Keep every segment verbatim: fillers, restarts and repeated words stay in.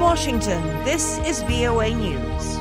Washington, this is V O A News.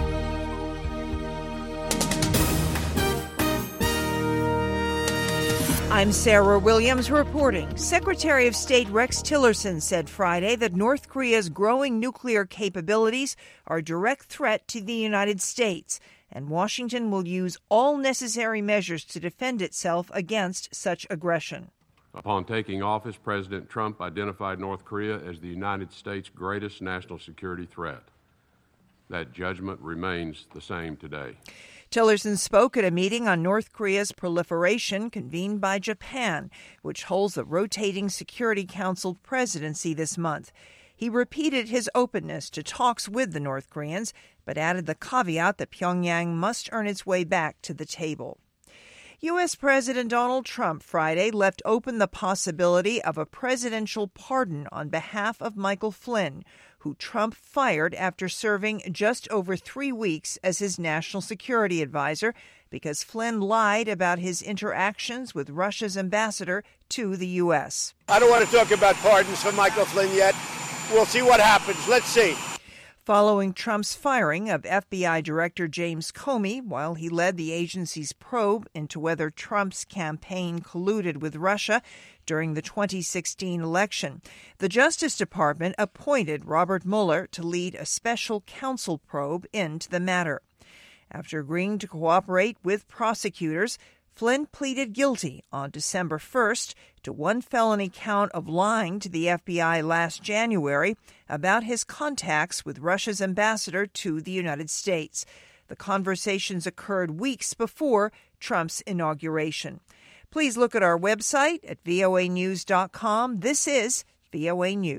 I'm Sarah Williams reporting. Secretary of State Rex Tillerson said Friday that North Korea's growing nuclear capabilities are a direct threat to the United States, and Washington will use all necessary measures to defend itself against such aggression. Upon taking office, President Trump identified North Korea as the United States' greatest national security threat. That judgment remains the same today. Tillerson spoke at a meeting on North Korea's proliferation convened by Japan, which holds a rotating Security Council presidency this month. He repeated his openness to talks with the North Koreans, but added the caveat that Pyongyang must earn its way back to the table. U S. President Donald Trump Friday left open the possibility of a presidential pardon on behalf of Michael Flynn, who Trump fired after serving just over three weeks as his national security advisor because Flynn lied about his interactions with Russia's ambassador to the U S. I don't want to talk about pardons for Michael Flynn yet. We'll see what happens. Let's see. Following Trump's firing of F B I Director James Comey while he led the agency's probe into whether Trump's campaign colluded with Russia during the twenty sixteen election, the Justice Department appointed Robert Mueller to lead a special counsel probe into the matter. After agreeing to cooperate with prosecutors, Flynn pleaded guilty on December first to one felony count of lying to the F B I last January about his contacts with Russia's ambassador to the United States. The conversations occurred weeks before Trump's inauguration. Please look at our website at V O A news dot com. This is V O A News.